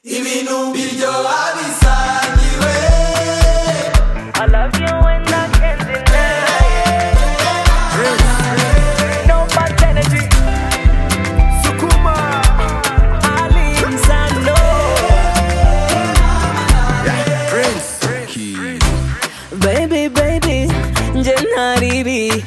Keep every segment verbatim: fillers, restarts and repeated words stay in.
ibintu biryoha bisangiwe. I love you and I can't deny. No bad energy. Sukuma Ali Mzano. Prince Baby, baby, nje ntaribi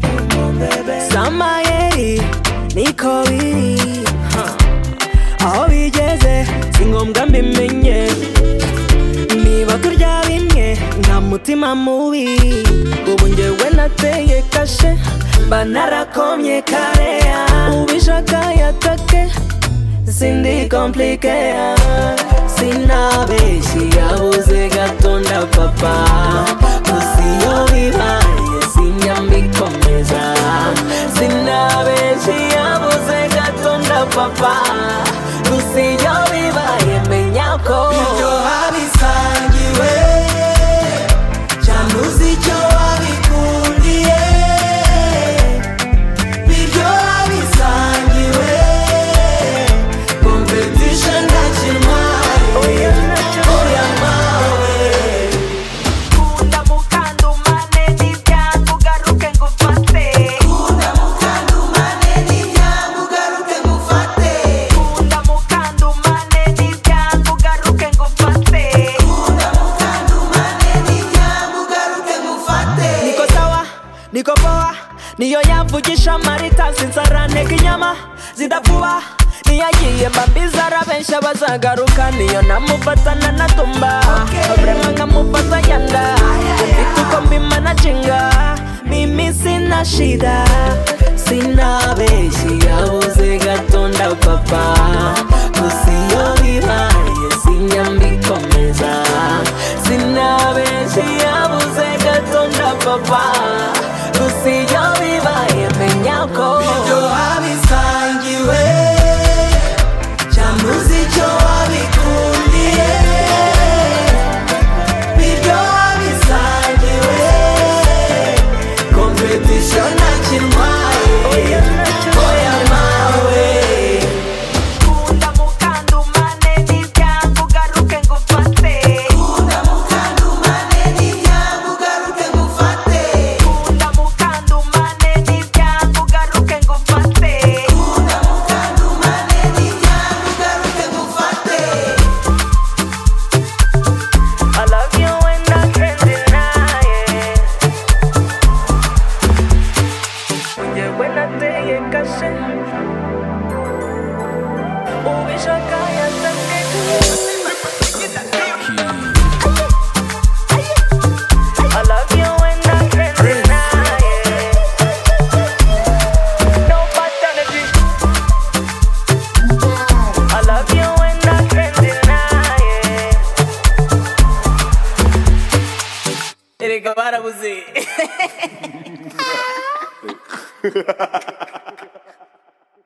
Samayeri niko biri aho bigeze si ngombwa mbimenye. Niba turya bimwe nta mutima mubi, ubu njyewe nateye kashe mba narakomye kare. Ubishaka yatake sindi komplike, sinabeshyi yabuze gato ndapapa. Gusa iyo bibaye sinyambikomeza, sinabeshyi yabuze gato ndapapa. Gusa iyo bibaye menya ko Biryoha bisangiwe, cyane uzi icyo wabikundiye. Biryoha bisangiwe, competition ntakintwaye. Oya mawe, kunda mukandumane n'ibyangu garuke ngufate. kunda mukandumane n'ibyangu garuke ngufate. Kunda mukandumane n'ibyangu garuke ngufate. Kunda mukandumane n'ibyangu garuke ngufate. Niko sawa, niko poa, niyo yavugisha marita sinzara nteka inyama zidafuba. Niyagiye mbambizara benshi bazagaruka, niyo namufatana natumba vrema nkamufata yanda. Mfite uko mbimanaginga, mimi sina shida, sinabeshyi yabuze gato ndapapa. Gusa iyo bibaye sinyambikomeza, sinabeshyi yabuze gato ndapapa. Gusa iyo bibaye menya ko Biryoha bisangiwe, cyane uzi icyo wabikundiye. Biryoha bisangiwe, competition ntakintwaye. Oya mawe, kunda mukandumane n'ibyangu garuke ngufate. kunda mukandumane n'ibyangu garuke ngufate. Kunda mukandumane n'ibyangu garuke ngufate. Kunda mukandumane n'ibyangu garuke ngufate. I love you and I can't deny it. Njyewe nateye kashe ubishaka yatake. I love you and I can't deny it. No bad energy. I love you and I can't deny it. Erega barabuze.